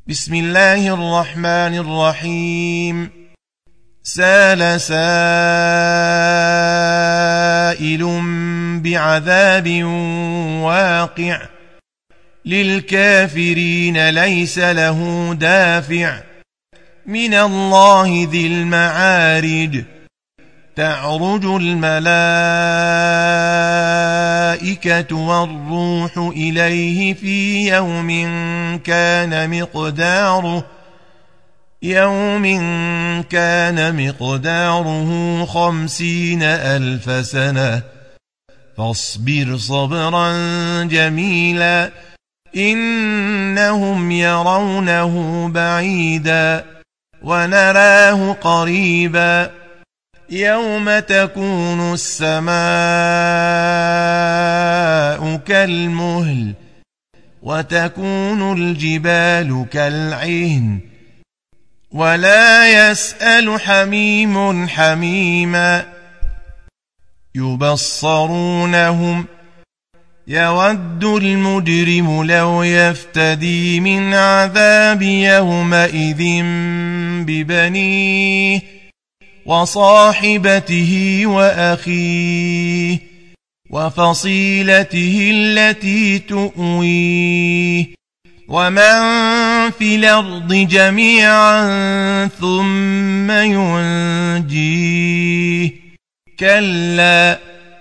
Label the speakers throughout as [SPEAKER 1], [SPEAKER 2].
[SPEAKER 1] بسم الله الرحمن الرحيم. سال سائل بعذاب واقع للكافرين ليس له دافع من الله ذي المعارج. تعرج الملائكة والروح إليه في يوم كان مقداره 50,000 سنة فاصبر صبرا جميلا إنهم يرونه بعيدا ونراه قريبا يوم تكون السماء كالمهل وتكون الجبال كالعهن ولا يسأل حميم حميما يبصرونهم يود المجرم لو يفتدي من عذاب يومئذ ببنيه وصاحبته وأخيه وفصيلته التي تؤويه ومن في الأرض جميعا ثم ينجيه كلا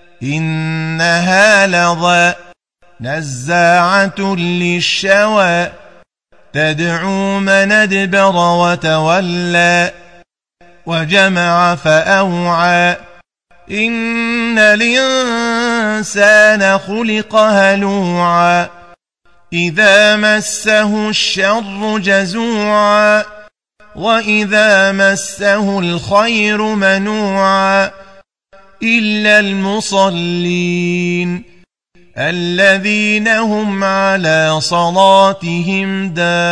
[SPEAKER 1] إنها لظى نزاعة للشوى تدعو من أدبر وتولى وجمع فأوعى إن الإنسان خلق هلوعا إذا مسه الشر جزوعا وإذا مسه الخير منوعا إلا المصلين الذين هم على صلاتهم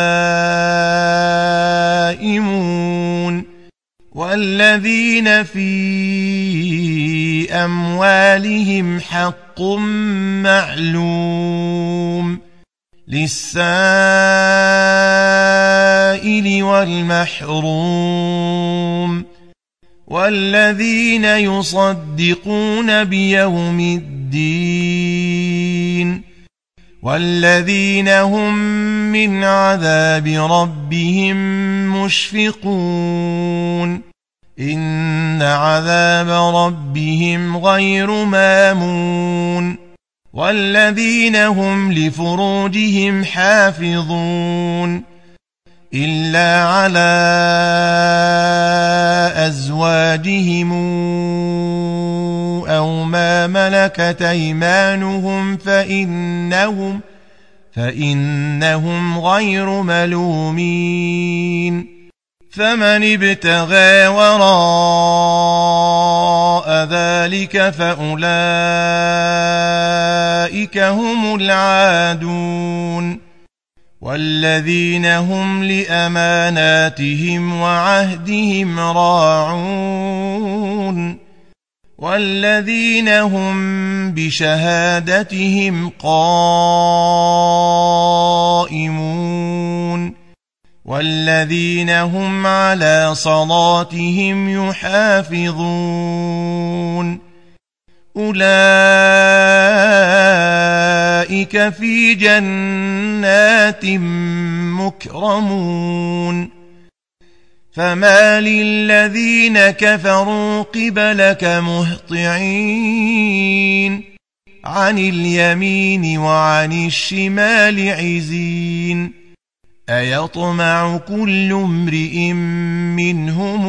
[SPEAKER 1] دائمون والذين في أموالهم حق معلوم للسائل والمحروم والذين يصدقون بيوم الدين والذين هم من عذاب ربهم مشفقون إن عذاب ربهم غير مامون والذين هم لفروجهم حافظون إلا على أزواجهم أو ما ملكت أيمانهم فإنهم غير ملومين فمن ابتغى وراء ذلك فأولئك هم العادون والذين هم لأماناتهم وعهدهم راعون والذين هم بشهادتهم قائمون والذين هم على صلاتهم يحافظون أولئك في جنات مكرمون فما للذين كفروا قبلك مهطعين عن اليمين وعن الشمال عزين أيطمع كل امرئ منهم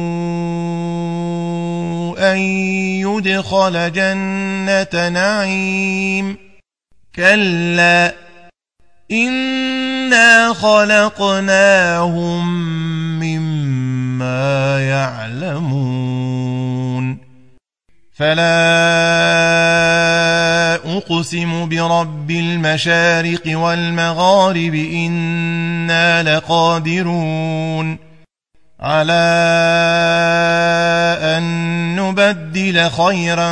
[SPEAKER 1] أن يدخل جنة نعيم كلا إنا خلقناهم مما يعلمون فلا أقسم برب المشارق والمغارب إنا لقادرون على أن نبدل خيرا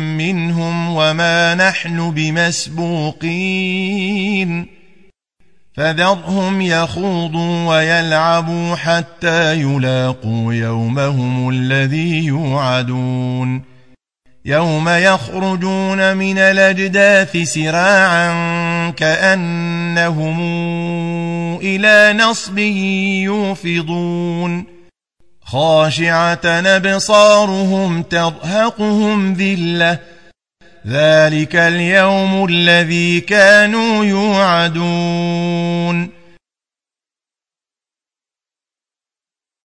[SPEAKER 1] منهم وما نحن بمسبوقين فذرهم يخوضوا ويلعبوا حتى يلاقوا يومهم الذي يوعدون يوم يخرجون من الأجداث سراعا كأنهم إلى نصب يوفضون خاشعة أبصارهم ترهقهم ذلة ذلك اليوم الذي كانوا يوعدون